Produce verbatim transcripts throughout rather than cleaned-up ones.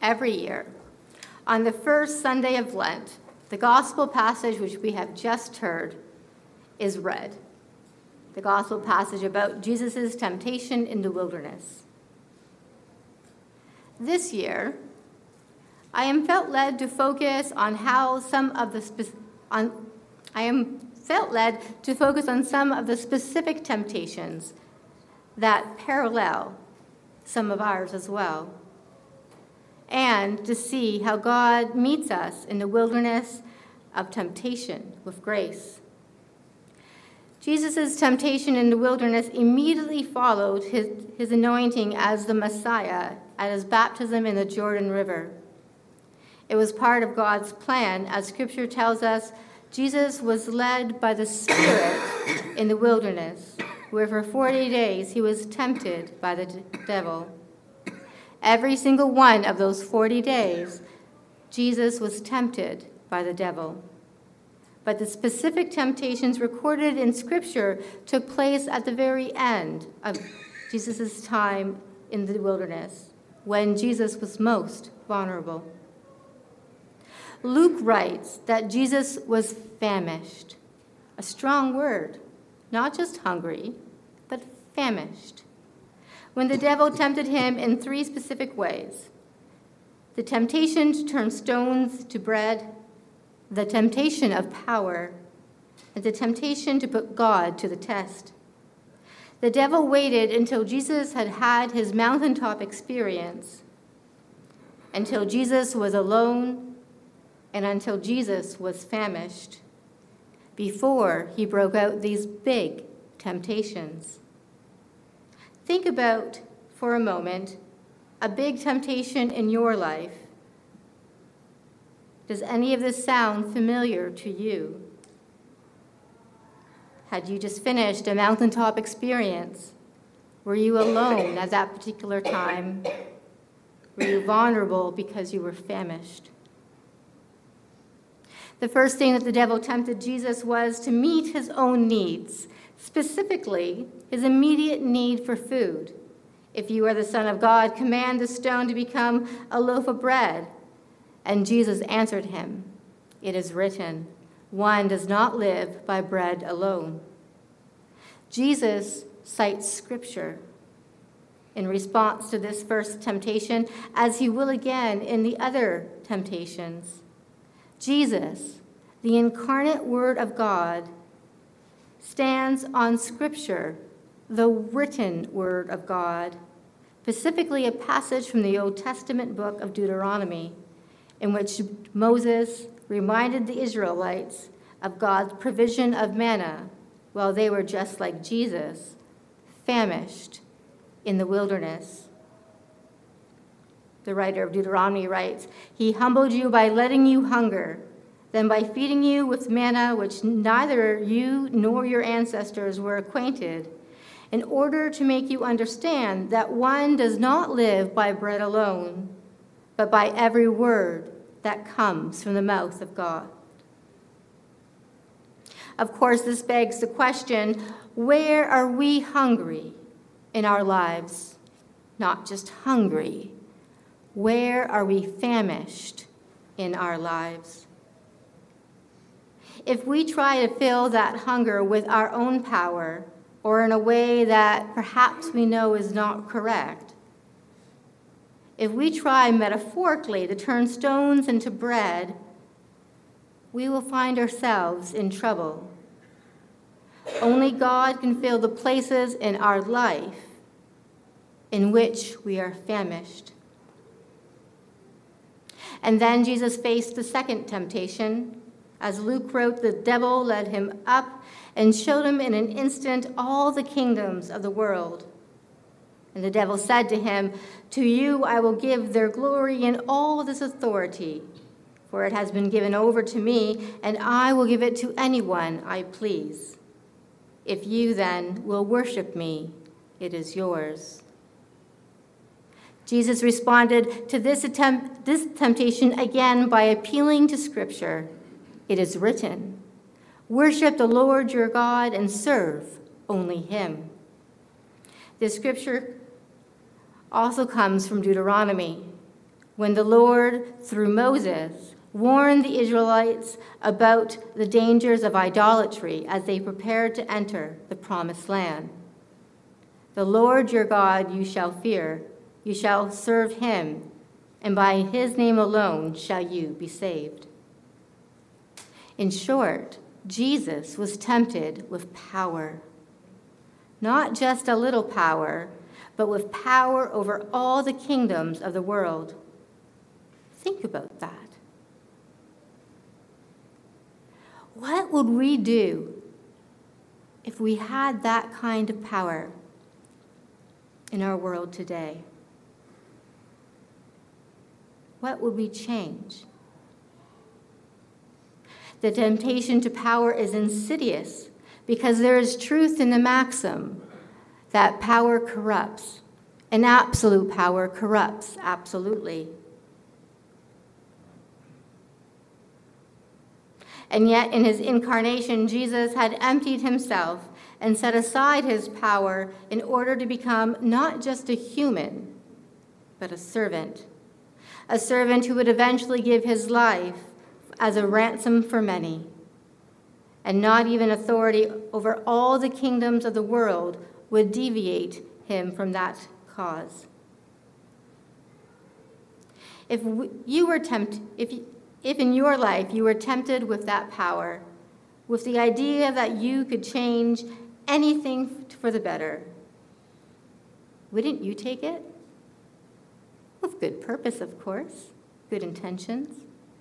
every year, on the first Sunday of Lent, the gospel passage which we have just heard is read. The gospel passage about Jesus' temptation in the wilderness. This year, I am felt led to focus on how some of the spe- on I am felt led to focus on some of the specific temptations that parallel some of ours as well, and to see how God meets us in the wilderness of temptation with grace. Jesus' temptation in the wilderness immediately followed his, his anointing as the Messiah at his baptism in the Jordan River. It was part of God's plan. As Scripture tells us, Jesus was led by the Spirit in the wilderness, where for forty days he was tempted by the d- devil. Every single one of those forty days, Jesus was tempted by the devil. But the specific temptations recorded in Scripture took place at the very end of Jesus' time in the wilderness, when Jesus was most vulnerable. Luke writes that Jesus was famished, a strong word, not just hungry, but famished, when the devil tempted him in three specific ways: the temptation to turn stones to bread, the temptation of power, and the temptation to put God to the test. The devil waited until Jesus had had his mountaintop experience, until Jesus was alone, and until Jesus was famished, before he broke out these big temptations. Think about, for a moment, a big temptation in your life. Does any of this sound familiar to you? Had you just finished a mountaintop experience? Were you alone at that particular time? Were you vulnerable because you were famished? The first thing that the devil tempted Jesus was to meet his own needs, specifically his immediate need for food. If you are the Son of God, command the stone to become a loaf of bread. And Jesus answered him, "It is written, one does not live by bread alone." Jesus cites Scripture in response to this first temptation, as he will again in the other temptations. Jesus, the incarnate Word of God, stands on Scripture, the written Word of God, specifically a passage from the Old Testament book of Deuteronomy, in which Moses reminded the Israelites of God's provision of manna while they were just like Jesus, famished in the wilderness. The writer of Deuteronomy writes, "He humbled you by letting you hunger, then by feeding you with manna which neither you nor your ancestors were acquainted, in order to make you understand that one does not live by bread alone, but by every word that comes from the mouth of God." Of course, this begs the question, where are we hungry in our lives? Not just hungry. Where are we famished in our lives? If we try to fill that hunger with our own power, or in a way that perhaps we know is not correct, if we try metaphorically to turn stones into bread, we will find ourselves in trouble. Only God can fill the places in our life in which we are famished. And then Jesus faced the second temptation. As Luke wrote, the devil led him up and showed him in an instant all the kingdoms of the world. And the devil said to him, "To you I will give their glory and all this authority, for it has been given over to me, and I will give it to anyone I please. If you then will worship me, it is yours." Jesus responded to this attempt, this temptation again by appealing to Scripture. It is written, "Worship the Lord your God and serve only him." This scripture also comes from Deuteronomy, when the Lord, through Moses, warned the Israelites about the dangers of idolatry as they prepared to enter the promised land. The Lord your God you shall fear, you shall serve him, and by his name alone shall you be saved. In short, Jesus was tempted with power. Not just a little power, but with power over all the kingdoms of the world. Think about that. What would we do if we had that kind of power in our world today? What would we change? The temptation to power is insidious because there is truth in the maxim that power corrupts, and absolute power corrupts absolutely. And yet, in his incarnation, Jesus had emptied himself and set aside his power in order to become not just a human, but a servant. A servant who would eventually give his life as a ransom for many. And not even authority over all the kingdoms of the world would deviate him from that cause. If you were tempted, if you, If in your life you were tempted with that power, with the idea that you could change anything for the better, wouldn't you take it? With good purpose, of course, good intentions.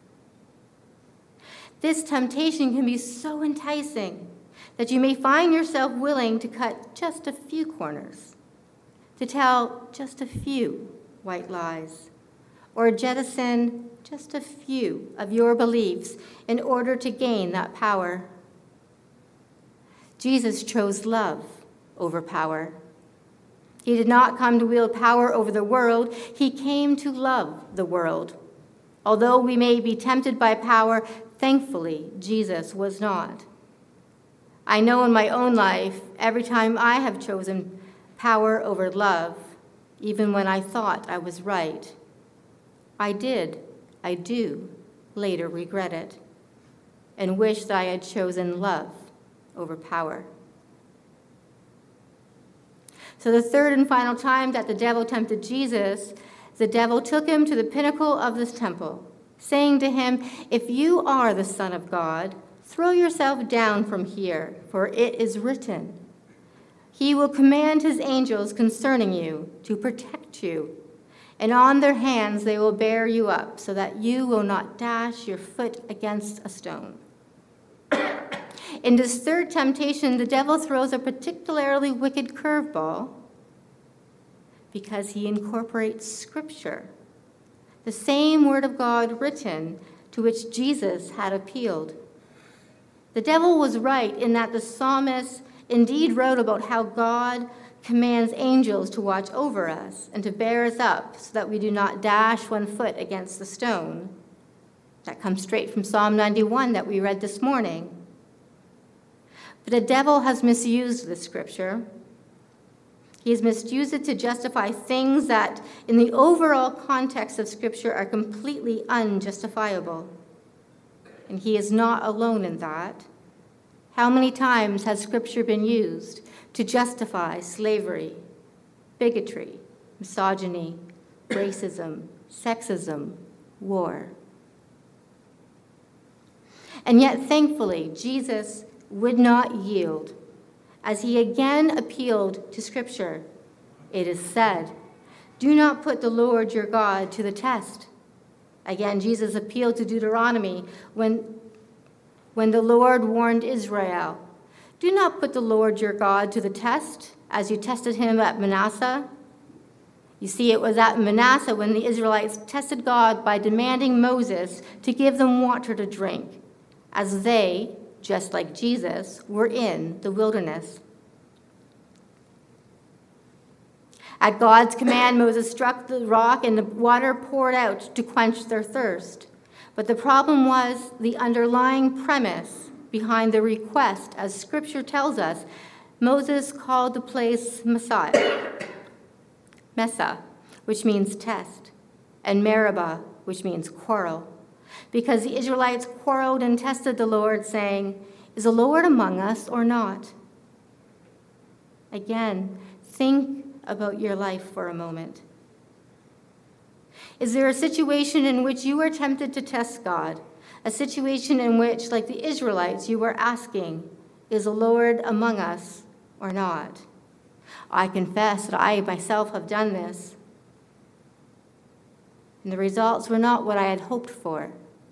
This temptation can be so enticing that you may find yourself willing to cut just a few corners, to tell just a few white lies, or jettison just a few of your beliefs in order to gain that power. Jesus chose love over power. He did not come to wield power over the world. He came to love the world. Although we may be tempted by power, thankfully, Jesus was not. I know in my own life, every time I have chosen power over love, even when I thought I was right, I did, I do, later regret it and wish that I had chosen love over power. So the third and final time that the devil tempted Jesus, the devil took him to the pinnacle of this temple, saying to him, "If you are the Son of God, throw yourself down from here, for it is written, he will command his angels concerning you to protect you, and on their hands they will bear you up, so that you will not dash your foot against a stone." In this third temptation, the devil throws a particularly wicked curveball because he incorporates Scripture, the same Word of God written to which Jesus had appealed. The devil was right in that the psalmist indeed wrote about how God commands angels to watch over us and to bear us up so that we do not dash one foot against the stone. That comes straight from Psalm ninety-one that we read this morning. But the devil has misused this scripture. He has misused it to justify things that, in the overall context of Scripture, are completely unjustifiable. And he is not alone in that. How many times has Scripture been used to justify slavery, bigotry, misogyny, racism, sexism, war? And yet, thankfully, Jesus would not yield, as he again appealed to Scripture. It is said, "Do not put the Lord your God to the test." Again, Jesus appealed to Deuteronomy when, when the Lord warned Israel, "Do not put the Lord your God to the test, as you tested him at Manasseh." You see, it was at Manasseh when the Israelites tested God by demanding Moses to give them water to drink, as they, just like Jesus, were in the wilderness. At God's command, Moses struck the rock and the water poured out to quench their thirst. But the problem was the underlying premise behind the request. As Scripture tells us, Moses called the place Messiah, Mesa, which means test. and Meribah, which means quarrel, because the Israelites quarreled and tested the Lord, saying, "Is the Lord among us or not?" Again, think about your life for a moment. Is there a situation in which you are tempted to test God? A situation in which, like the Israelites, you were asking, "Is the Lord among us or not?" I confess that I myself have done this, and the results were not what I had hoped for.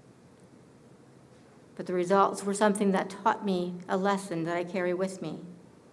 But the results were something that taught me a lesson that I carry with me.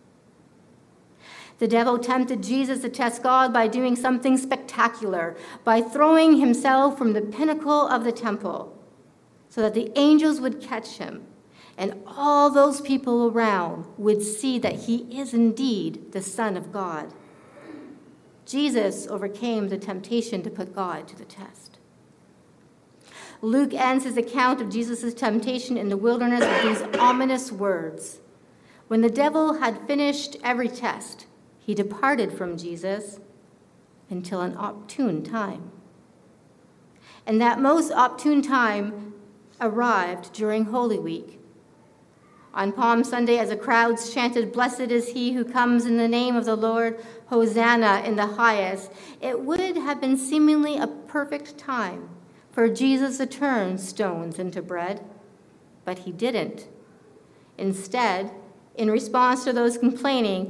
The devil tempted Jesus to test God by doing something spectacular, by throwing himself from the pinnacle of the temple so that the angels would catch him and all those people around would see that he is indeed the Son of God. Jesus overcame the temptation to put God to the test. Luke ends his account of Jesus' temptation in the wilderness with these ominous words. When the devil had finished every test, he departed from Jesus until an opportune time. And that most opportune time arrived during Holy Week. On Palm Sunday, as the crowds chanted, "Blessed is he who comes in the name of the Lord, Hosanna in the highest," it would have been seemingly a perfect time for Jesus to turn stones into bread, but he didn't. Instead, in response to those complaining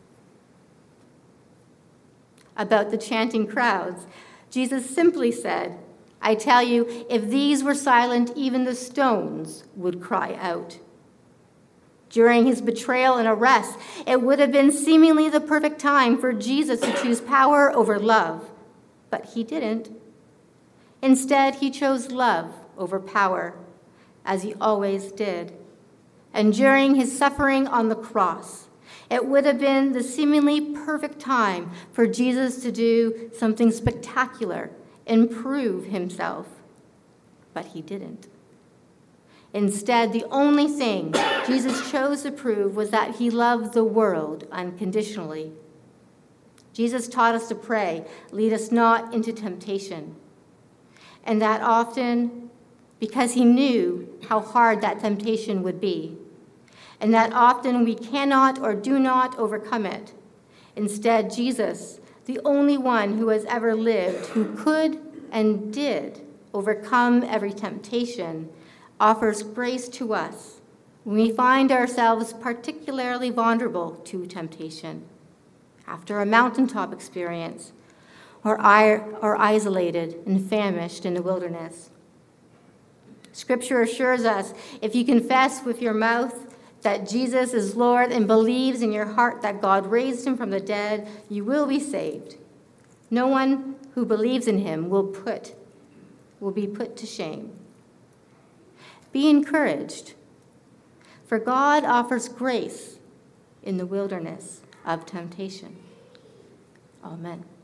about the chanting crowds, Jesus simply said, "I tell you, if these were silent, even the stones would cry out." During his betrayal and arrest, it would have been seemingly the perfect time for Jesus to choose power over love, but he didn't. Instead, he chose love over power, as he always did. And during his suffering on the cross, it would have been the seemingly perfect time for Jesus to do something spectacular and prove himself, but he didn't. Instead, the only thing Jesus chose to prove was that he loved the world unconditionally. Jesus taught us to pray, "Lead us not into temptation." And that often because he knew how hard that temptation would be. And that often we cannot or do not overcome it. Instead, Jesus, the only one who has ever lived, who could and did overcome every temptation, offers grace to us when we find ourselves particularly vulnerable to temptation, after a mountaintop experience, or, or isolated and famished in the wilderness. Scripture assures us, if you confess with your mouth that Jesus is Lord and believes in your heart that God raised him from the dead, you will be saved. No one who believes in him will put will be put to shame. Be encouraged, for God offers grace in the wilderness of temptation. Amen.